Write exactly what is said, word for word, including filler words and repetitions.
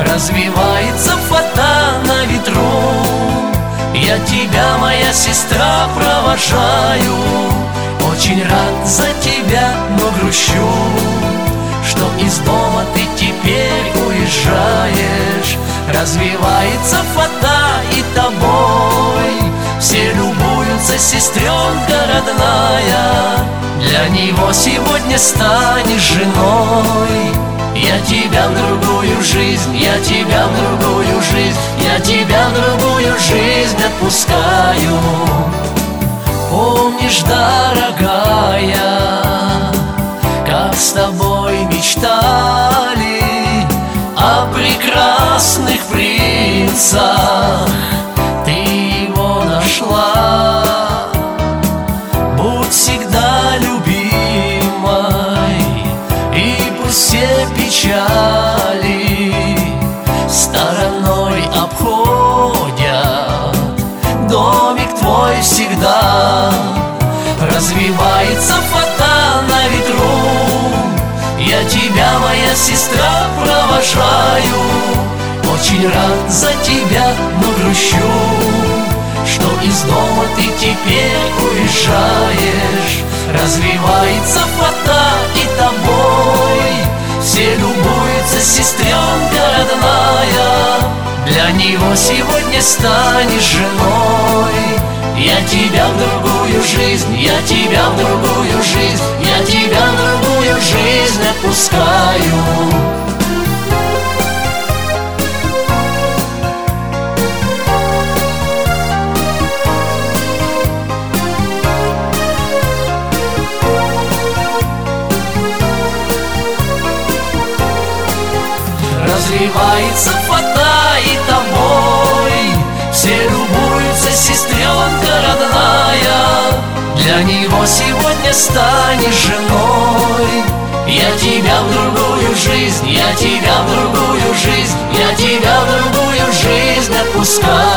Развивается фата на ветру. Я тебя, моя сестра, провожаю. Очень рад за тебя, но грущу, что из дома ты теперь уезжаешь. Развивается фата и тобой. Все любуются, сестренка родная. Для него сегодня станешь женой. Я тебя в другую жизнь, я тебя в другую жизнь, я тебя в другую жизнь отпускаю. Помнишь, дорогая, как с тобой мечтали о прекрасных принцах? Ты его нашла. Будь всегда любимой, и пусть все печали стороной обходят домик твой всегда. Развивается фата на ветру. Я тебя, моя сестра, провожаю. Очень рад за тебя, но грущу, что из дома ты теперь уезжаешь. Развивается фата и тобой. Все любуются, сестренка родная. Для него сегодня станешь женой. Я тебя в другую жизнь, я тебя в другую жизнь, я тебя в другую жизнь отпускаю. Развивается фата и тобой. Все любуются, сестренка родная. Для него сегодня станешь женой. Я тебя в другую жизнь, я тебя в другую жизнь, я тебя в другую жизнь отпускаю.